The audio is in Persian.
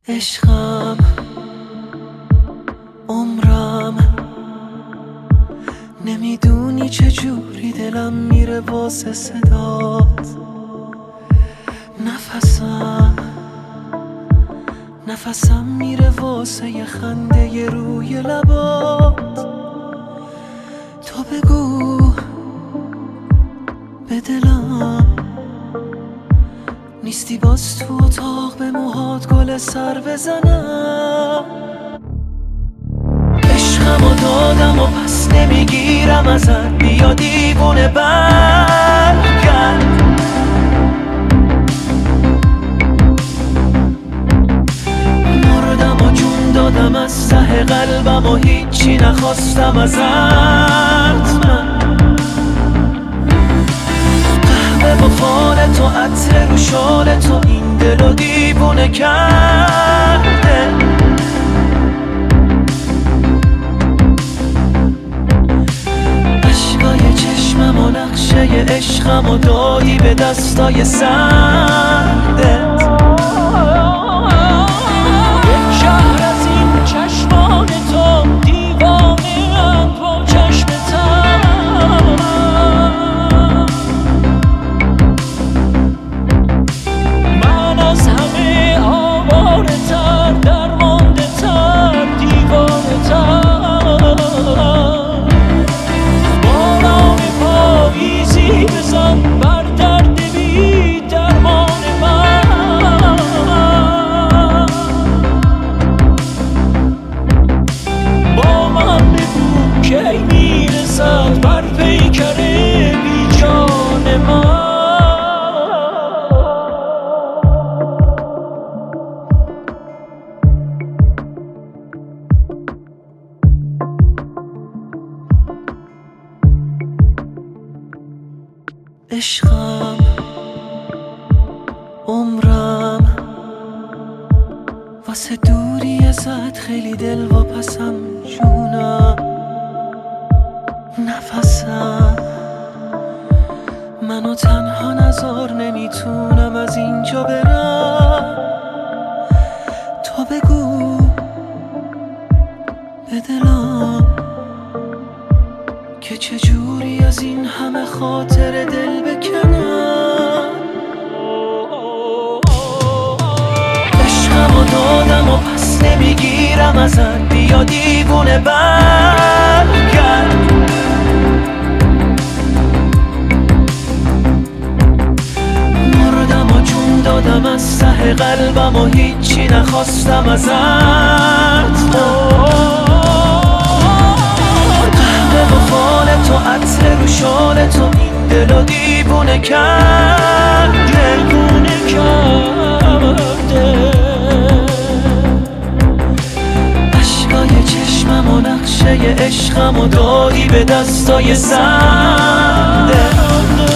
عشقم، عمرم، نمیدونی چجوری دلم میره واسه صدات. نفسم میره واسه یه خنده ی روی لبات. تو بگو به دلم نیستی باز تو اتاق به موهات گل سر بزنم. عشقمو دادم و پس نمیگیرم ازت، بیا دیوونه برگرد. مردم و جون دادم از ته قلبم و هیچی نخواستم ازت. من قهوه و فال تو، عطر رو شال تو، این دلو دیوونه کرده. اشکای چشمم و نقشه عشقم و دادی به دستای سردت. شهر از این چشمان تو، دیوانه ام با چشمتم. من از همه آواره تر، درمانده تر، دیوانه تر. باران پاییزی بزن بر درد بی درمان من. با من بگو کی میرسد بر پیکر بی جان من. عشقم، عمرم، واسه دوری ازت خیلی دل واپسم جونم. نفسم منو تنها نذار، نمیتونم از اینجا برم. تو بگو به دلم که چجوری از این همه خاطر دل بکنم. عشقمو دادم و پس نمیگیرم ازت، بیا دیوونه برگرد. مردم و جون دادم از ته قلبم و هیچی نخواستم ازت. قهوه و فال تو، عطر رو شال تو، این دلو دیوونه کرده. اشکای چشمم و نقشه عشقم و دادی به دستای سردت.